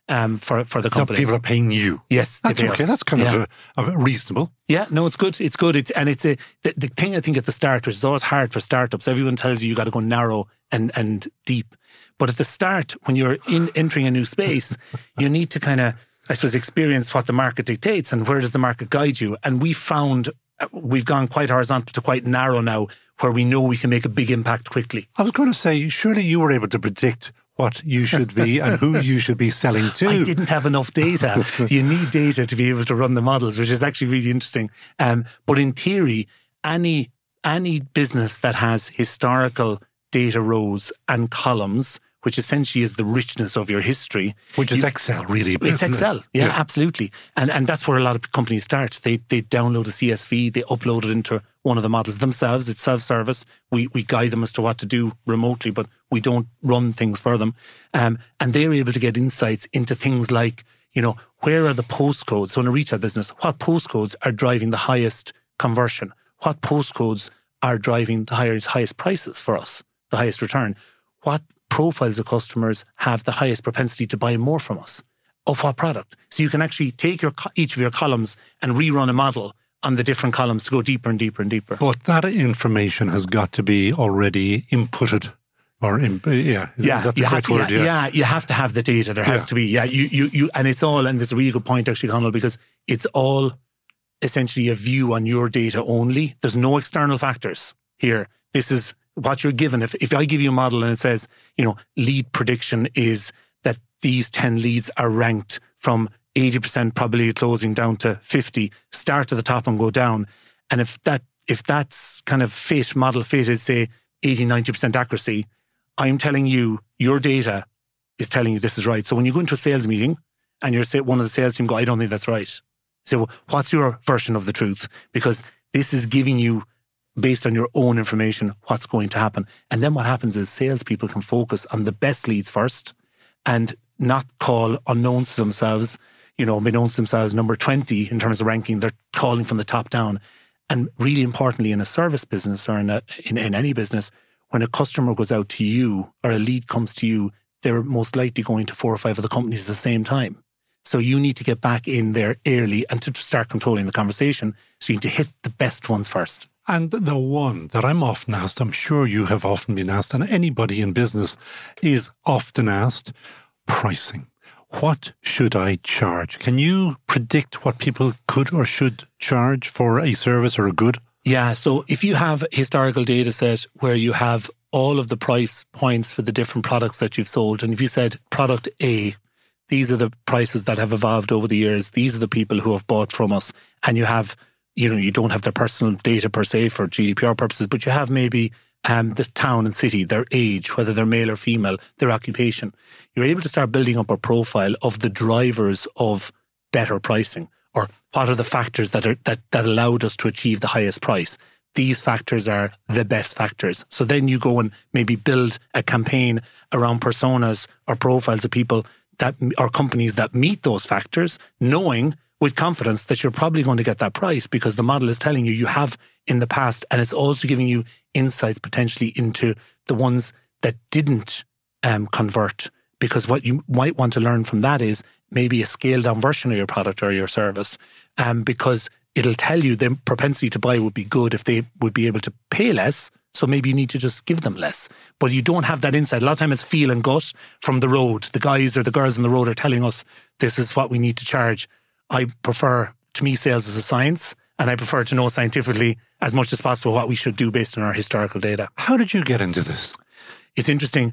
S9: um, for, for the
S2: So
S9: companies.
S2: people are paying you.
S9: Yes, they
S2: That's
S9: pay
S2: okay.
S9: us.
S2: That's kind
S9: Yeah.
S2: of a, a reasonable.
S9: Yeah, no, it's good. It's good. It's and it's a the, the thing I think at the start, which is always hard for startups. Everyone tells you you got to go narrow and and deep, but at the start, when you're in entering a new space, you need to kind of, I suppose, experience what the market dictates and where does the market guide you. And we found we've gone quite horizontal to quite narrow now, where we know we can make a big impact quickly.
S2: I was going to say, surely you were able to predict what you should be and who you should be selling to.
S9: I didn't have enough data. You need data to be able to run the models, which is actually really interesting. Um, but in theory, any any business that has historical data rows and columns, which essentially is the richness of your history.
S2: Which is
S9: you,
S2: Excel, really.
S9: It's Excel. Yeah,
S2: yeah,
S9: absolutely. And and that's where a lot of companies start. They they download a C S V, they upload it into one of the models themselves. It's self-service. We we guide them as to what to do remotely, but we don't run things for them. Um, and they're able to get insights into things like, you know, where are the postcodes? So in a retail business, what postcodes are driving the highest conversion? What postcodes are driving the highest, highest prices for us, the highest return? What profiles of customers have the highest propensity to buy more from us? Of what product? So you can actually take your each of your columns and rerun a model on the different columns to go deeper and deeper and deeper.
S2: But that information has got to be already inputted. Or in, yeah, is,
S9: yeah,
S2: is that the
S9: you
S2: correct
S9: have to,
S2: word?
S9: yeah,
S2: Yeah.
S9: yeah, you have to have the data. There has
S2: Yeah.
S9: to be, yeah, you, you, you, and it's all, and there's a really good point actually, Conal, because it's all essentially a view on your data only. There's no external factors here. This is what you're given. If if I give you a model and it says, you know, lead prediction is that these ten leads are ranked from eighty percent probability of closing down to fifty, start at the top and go down. And if that if that's kind of fit, model fit is say eighty, ninety percent accuracy, I'm telling you, your data is telling you this is right. So when you go into a sales meeting and you're say one of the sales team go, I don't think that's right. So well, what's your version of the truth? Because this is giving you, based on your own information, what's going to happen. And then what happens is salespeople can focus on the best leads first and not call unknowns to themselves, you know, unknowns to themselves number twenty in terms of ranking. They're calling from the top down. And really importantly, in a service business or in, a, in, in any business, when a customer goes out to you or a lead comes to you, they're most likely going to four or five other companies at the same time. So you need to get back in there early and to start controlling the conversation. So you need to hit the best ones first.
S2: And the one that I'm often asked, I'm sure you have often been asked, and anybody in business is often asked, pricing. What should I charge? Can you predict what people could or should charge for a service or a good?
S9: Yeah, so if you have a historical data set where you have all of the price points for the different products that you've sold, and if you said product A, these are the prices that have evolved over the years, these are the people who have bought from us, and you have, you know, you don't have their personal data per se for G D P R purposes, but you have maybe um, the town and city, their age, whether they're male or female, their occupation. You're able to start building up a profile of the drivers of better pricing, or what are the factors that are that, that allowed us to achieve the highest price. These factors are the best factors. So then you go and maybe build a campaign around personas or profiles of people that or companies that meet those factors, knowing with confidence that you're probably going to get that price because the model is telling you you have in the past, and it's also giving you insights potentially into the ones that didn't um, convert. Because what you might want to learn from that is maybe a scaled down version of your product or your service, um, because it'll tell you the propensity to buy would be good if they would be able to pay less. So maybe you need to just give them less. But you don't have that insight. A lot of time it's feel and gut from the road. The guys or the girls on the road are telling us this is what we need to charge. I prefer, to me, sales is a science, and I prefer to know scientifically as much as possible what we should do based on our historical data.
S2: How did you get into this?
S9: It's interesting.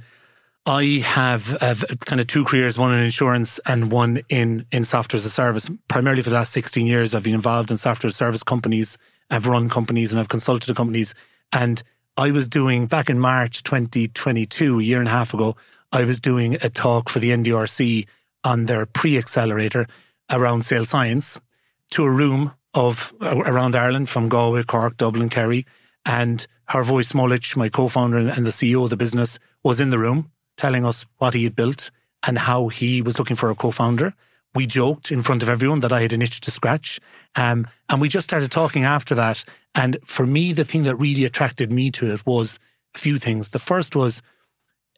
S9: I have, have kind of two careers, one in insurance and one in, in software as a service. Primarily for the last sixteen years, I've been involved in software as a service companies. I've run companies and I've consulted to companies. And I was doing, back in March twenty twenty-two, a year and a half ago, I was doing a talk for the N D R C on their pre-accelerator around sales science to a room of around Ireland from Galway, Cork, Dublin, Kerry. And Harvey Smolich, my co-founder and the C E O of the business, was in the room telling us what he had built and how he was looking for a co-founder. We joked in front of everyone that I had an itch to scratch. Um, and we just started talking after that. And for me, the thing that really attracted me to it was a few things. The first was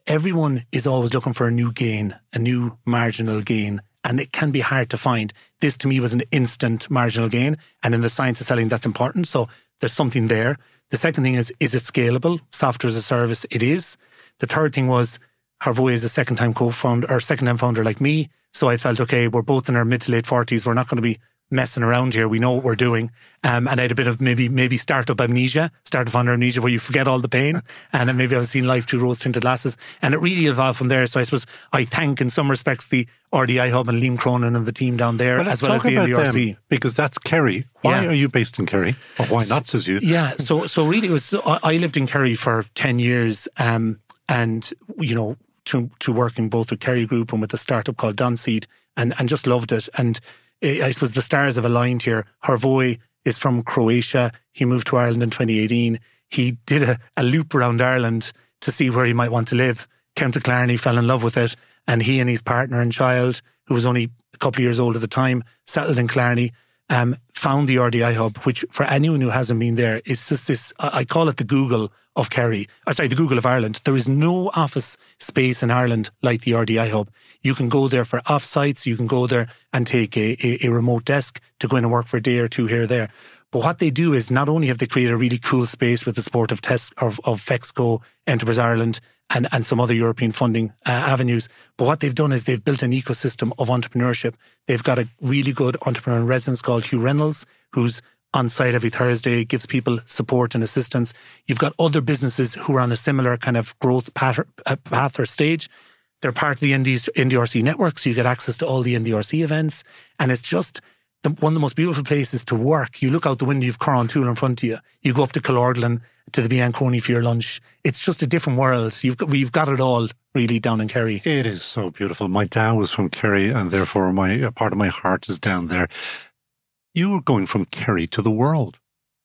S9: everyone is always looking for a new gain, a new marginal gain, and it can be hard to find. This to me was an instant marginal gain, and in the science of selling, that's important. So there's something there. The second thing is, is it scalable? Software as a service, it is. The third thing was, Harvoy is a second-time co-founder, or second-time founder like me. So I felt, okay, we're both in our mid to late forties. We're not going to be messing around here. We know what we're doing. Um, and I had a bit of maybe maybe startup amnesia, startup founder amnesia, where you forget all the pain. And then maybe I've seen life through rose-tinted glasses. And it really evolved from there. So I suppose I thank, in some respects, the R D I Hub and Liam Cronin and the team down there,
S2: well,
S9: as well as the
S2: N
S9: N D R C.
S2: Them, because that's Kerry. Why
S9: yeah.
S2: are you based in Kerry? Or why not, says you?
S9: Yeah, so so really, it was. I lived in Kerry for ten years. Um, and, you know, to to working both with Kerry Group and with a startup called Donseed, and, and just loved it. And I suppose the stars have aligned here. Harvoy is from Croatia. He moved to Ireland in twenty eighteen. He did a, a loop around Ireland to see where he might want to live. Came to Clarny, fell in love with it. And he and his partner and child, who was only a couple of years old at the time, settled in Clarny, um, found the R D I Hub, which for anyone who hasn't been there, is just this, I call it the Google of Kerry, or sorry, the Google of Ireland. There is no office space in Ireland like the R D I Hub. You can go there for offsites, you can go there and take a, a, a remote desk to go in and work for a day or two here or there. But what they do is, not only have they created a really cool space with the support of, Tes- of, of Fexco, Enterprise Ireland, and, and some other European funding uh, avenues, but what they've done is they've built an ecosystem of entrepreneurship. They've got a really good entrepreneur in residence called Hugh Reynolds, who's on site every Thursday, gives people support and assistance. You've got other businesses who are on a similar kind of growth path or, uh, path or stage. They're part of the N D R C network, so you get access to all the N D R C events. And it's just the, one of the most beautiful places to work. You look out the window, you've Corrantoul in front of you. You go up to Killorglin, to the Bianconi for your lunch. It's just a different world. You've got, we've got it all really down in Kerry.
S2: It is so beautiful. My dad was from Kerry, and therefore my a part of my heart is down there. You were going from Kerry to the world.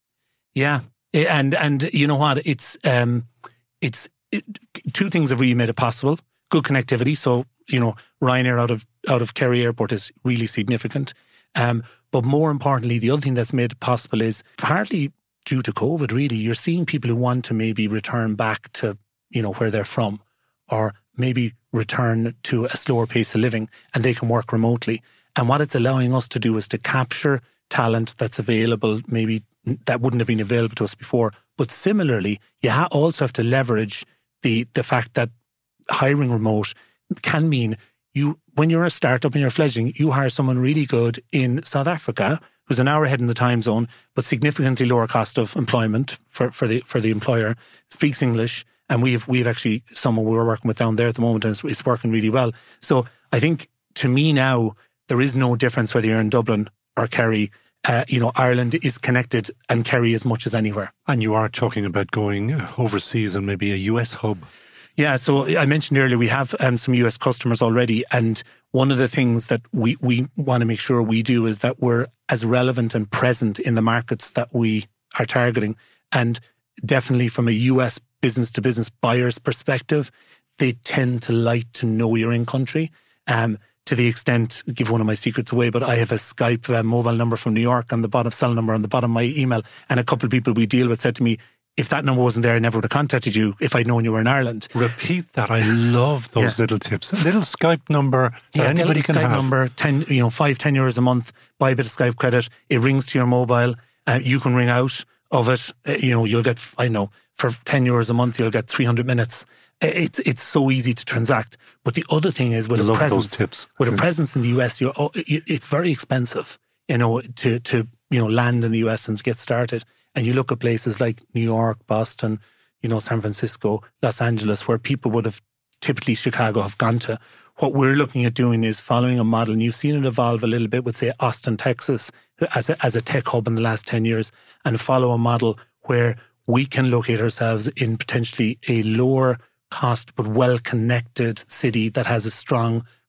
S9: Yeah, and and you know what? It's um, it's it, two things have really made it possible. Good connectivity. So you know, Ryanair out of out of Kerry Airport is really significant. Um, but more importantly, the other thing that's made it possible is partly due to COVID. Really, you're seeing people who want to maybe return back to you know where they're from, or maybe return to a slower pace of living, and they can work remotely. And what it's allowing us to do is to capture talent that's available, maybe that wouldn't have been available to us before. But similarly, you ha- also have to leverage the the fact that hiring remote can mean you, when you're a startup and you're fledgling, you hire someone really good in South Africa who's an hour ahead in the time zone, but significantly lower cost of employment for, for the for the employer, speaks English, and we've we've actually someone we're working with down there at the moment, and it's, it's working really well. So I think to me now, there is no difference whether you're in Dublin or Kerry. Uh, you know, Ireland is connected, and Kerry as much as anywhere.
S2: And you are talking about going overseas and maybe a U S hub.
S9: Yeah, so I mentioned earlier we have um, some U S customers already, and one of the things that we, we want to make sure we do is that we're as relevant and present in the markets that we are targeting. And definitely from a U S business-to-business buyer's perspective, they tend to like to know you're in country. Um, to the extent, give one of my secrets away, but I have a Skype uh, mobile number from New York on the bottom, cell number on the bottom of my email. And a couple of people we deal with said to me, if that number wasn't there, I never would have contacted you if I'd known you were in Ireland.
S2: Repeat that. I love those yeah. little tips. A little Skype number that
S9: yeah,
S2: anybody can
S9: Skype
S2: have.
S9: number, ten, you know, five, ten euros a month, buy a bit of Skype credit. It rings to your mobile. Uh, you can ring out of it. Uh, you know, you'll get, I know, for ten euros a month, you'll get three hundred minutes. It's it's so easy to transact. But the other thing is, with
S2: I
S9: a
S2: love
S9: presence,
S2: those tips.
S9: with a presence in the U S, you're, oh, it's very expensive, you know, to to you know land in the U S and to get started. And you look at places like New York, Boston, you know, San Francisco, Los Angeles, where people would have typically Chicago have gone to. What we're looking at doing is following a model, and you've seen it evolve a little bit with, say, Austin, Texas, as a, as a tech hub in the last ten years, and follow a model where we can locate ourselves in potentially a lower cost but well-connected city that has a strong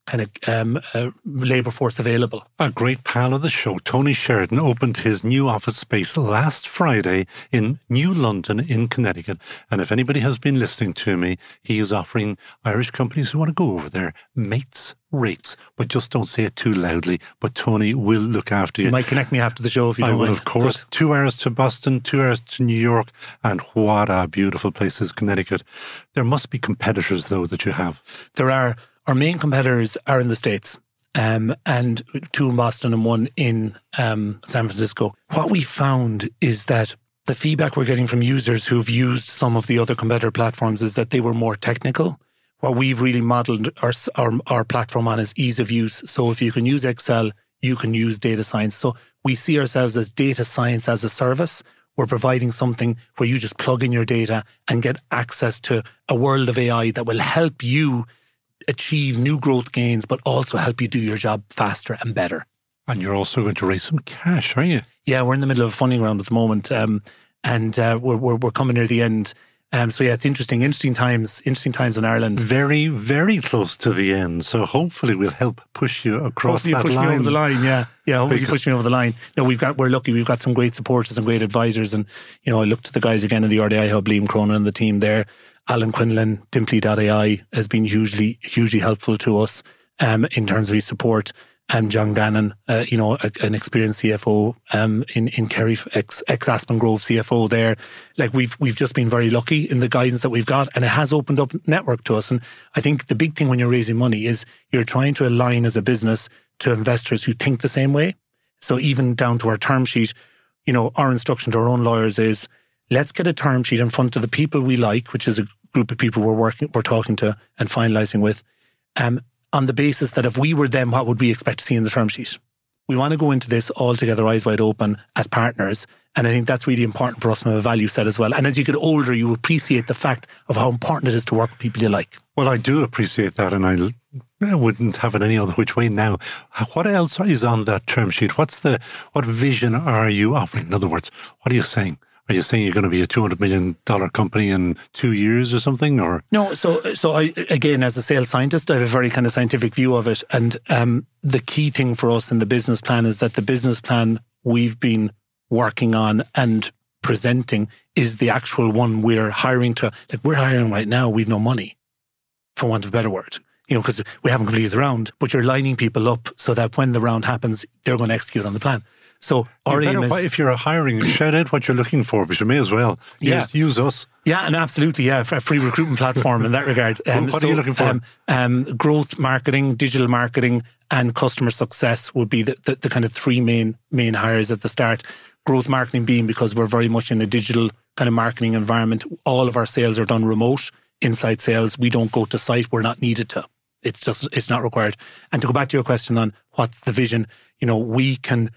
S9: kind of um, uh, labour force available.
S2: A great pal of the show, Tony Sheridan, opened his new office space last Friday in New London in Connecticut. And if anybody has been listening to me, he is offering Irish companies who want to go over there mates rates, but just don't say it too loudly. But Tony will look after you.
S9: You might connect me after the show if you
S2: I
S9: don't
S2: will,
S9: mind.
S2: of course.
S9: Good.
S2: Two hours to Boston, two hours to New York, and what a beautiful place is Connecticut. There must be competitors, though, that you have.
S9: There are. Our main competitors are in the States, um, and two in Boston and one in um, San Francisco. What we found is that the feedback we're getting from users who've used some of the other competitor platforms is that they were more technical. What we've really modeled our, our our platform on is ease of use. So if you can use Excel, you can use data science. So we see ourselves as data science as a service. We're providing something where you just plug in your data and get access to a world of A I that will help you achieve new growth gains, but also help you do your job faster and better.
S2: And you're also going to raise some cash, are you?
S9: Yeah, we're in the middle of a funding round at the moment, um, and uh, we're, we're we're coming near the end. Um, so yeah, it's interesting, interesting times, interesting times in Ireland.
S2: Very, very close to the end. So hopefully we'll help push you across
S9: hopefully
S2: that
S9: you push
S2: line.
S9: me over the line. Yeah, yeah. Hopefully
S2: Because-
S9: you push me over the line. No, we've got we're lucky. We've got some great supporters and great advisors. And you know, I looked to the guys again in the R D I Hub, Liam Cronin and the team there. Alan Quinlan, Dimply dot A I has been hugely, hugely helpful to us um, in terms of his support. And John Gannon, uh, you know, a, an experienced C F O um, in in Kerry, ex ex Aspen Grove C F O there. Like we've we've just been very lucky in the guidance that we've got, and it has opened up network to us. And I think the big thing when you're raising money is you're trying to align as a business to investors who think the same way. So even down to our term sheet, you know, our instruction to our own lawyers is let's get a term sheet in front of the people we like, which is a group of people we're working, we're talking to and finalising with. Um, on the basis that if we were them, what would we expect to see in the term sheet? We want to go into this all together, eyes wide open, as partners. And I think that's really important for us from a value set as well. And as you get older, you appreciate the fact of how important it is to work with people you like.
S2: Well, I do appreciate that, and I, I wouldn't have it any other which way now. What else is on that term sheet? What's the what vision are you offering? In other words, what are you saying? Are you saying you're going to be a two hundred million dollars company in two years or something? Or
S9: No, so so I again, as a sales scientist, I have a very kind of scientific view of it. And um, the key thing for us in the business plan is that the business plan we've been working on and presenting is the actual one we're hiring to. Like we're hiring right now, we've no money, for want of a better word. You know, because we haven't completed the round, but you're lining people up so that when the round happens, they're going to execute on the plan. So our aim is,
S2: if you're hiring, shout out what you're looking for, because you may as well
S9: Yeah.
S2: use, use us.
S9: yeah, and absolutely, yeah, a free recruitment platform in that regard.
S2: Well, what are you looking for?
S9: Um, um, growth marketing, digital marketing, and customer success would be the, the, the kind of three main main hires at the start. Growth marketing being because we're very much in a digital kind of marketing environment. All of our sales are done remote, inside sales. We don't go to site. We're not needed to. It's just, it's not required. And to go back to your question on what's the vision, you know, we can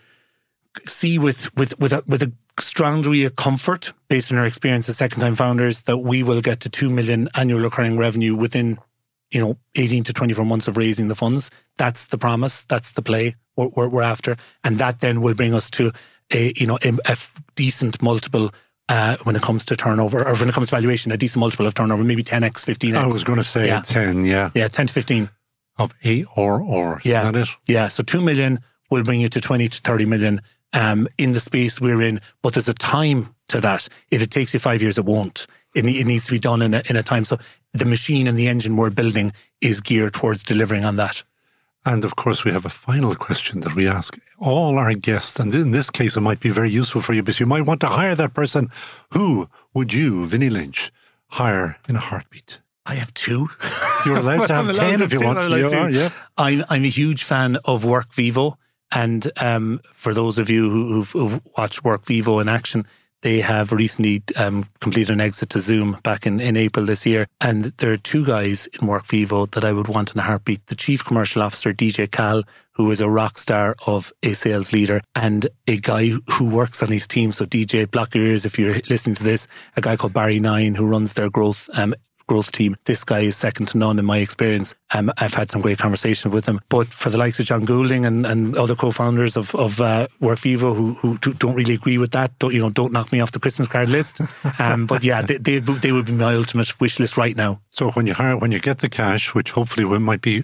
S9: see with with with a, with a strong degree of comfort based on our experience as second-time founders that we will get to two million annual recurring revenue within, you know, eighteen to twenty-four months of raising the funds. That's the promise. That's the play we're, we're, we're after, and that then will bring us to a you know a, a decent multiple uh, when it comes to turnover, or when it comes to valuation, a decent multiple of turnover, maybe ten x, fifteen x.
S2: I was going to say
S9: Yeah.
S2: ten, yeah,
S9: Yeah, ten to fifteen.
S2: of A or or.
S9: Yeah.
S2: Is that it?
S9: Yeah, so two million will bring you to twenty to thirty million um, in the space we're in. But there's a time to that. If it takes you five years, it won't. It, ne- it needs to be done in a, in a time. So the machine and the engine we're building is geared towards delivering on that.
S2: And of course, we have a final question that we ask all our guests. And in this case, it might be very useful for you because you might want to hire that person. Who would you, Vinnie Lynch, hire in a heartbeat?
S9: I have two.
S2: You're allowed to have
S9: I'm allowed
S2: ten
S9: to
S2: if you
S9: have
S2: want.
S9: two, I'm allowed
S2: You
S9: to.
S2: are, yeah.
S9: I'm, I'm a huge fan of WorkVivo. And um, for those of you who, who've, who've watched WorkVivo in action, they have recently um, completed an exit to Zoom back in, in April this year. And there are two guys in WorkVivo that I would want in a heartbeat. The Chief Commercial Officer, D J Cal, who is a rock star of a sales leader, and a guy who works on his team. So D J, block your ears if you're listening to this, a guy called Barry Nine, who runs their growth um, growth team. This guy is second to none in my experience. Um, I've had some great conversations with him. But for the likes of John Goulding and, and other co-founders of, of uh, WorkVivo who, who don't really agree with that, don't, you know, don't knock me off the Christmas card list. Um, but yeah, they, they they would be my ultimate wish list right now.
S2: So when you hire, when you get the cash, which hopefully will- might be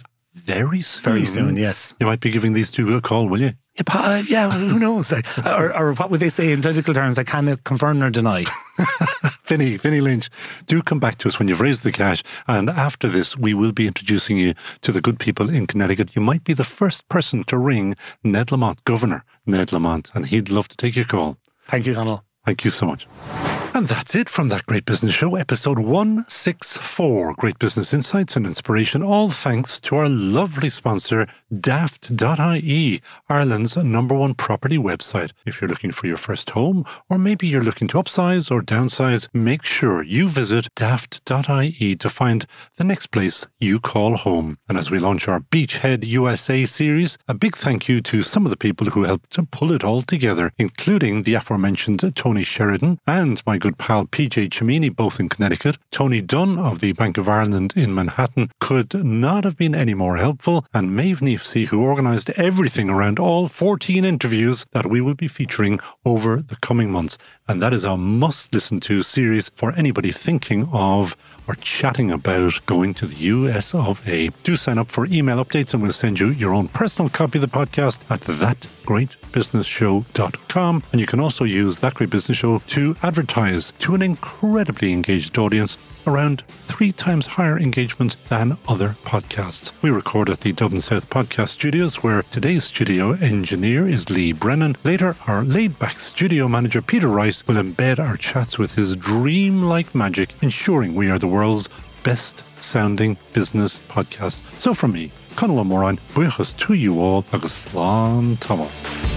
S2: very soon.
S9: Very soon, yes.
S2: You might be giving these two a call, will you?
S9: Yeah, uh, yeah well, who knows? or, or what would they say in political terms? I can't confirm or deny.
S2: Vinny, Vinny Lynch, do come back to us when you've raised the cash. And after this, we will be introducing you to the good people in Connecticut. You might be the first person to ring Ned Lamont, Governor Ned Lamont, and he'd love to take your call.
S9: Thank you, Conal.
S2: Thank you so much. And that's it from That Great Business Show, episode one sixty-four. Great business insights and inspiration, all thanks to our lovely sponsor, daft dot I E, Ireland's number one property website. If you're looking for your first home, or maybe you're looking to upsize or downsize, make sure you visit daft dot I E to find the next place you call home. And as we launch our Beachhead U S A series, a big thank you to some of the people who helped to pull it all together, including the aforementioned Tony Sheridan and my good pal P J Cimini, both in Connecticut. Tony Dunn of the Bank of Ireland in Manhattan could not have been any more helpful, and Maeve Neefsey, who organised everything around all fourteen interviews that we will be featuring over the coming months. And that is a must-listen-to series for anybody thinking of or chatting about going to the U S of A. Do sign up for email updates and we'll send you your own personal copy of the podcast at that great business show dot com. And you can also use That Great Business Show to advertise to an incredibly engaged audience, around three times higher engagement than other podcasts. We record at the Dublin South Podcast Studios, where today's studio engineer is Lee Brennan. Later, our laid-back studio manager, Peter Rice, will embed our chats with his dream-like magic, ensuring we are the world's best-sounding business podcast. So from me, Conal Moran, buchas to you all, agus slán tamil.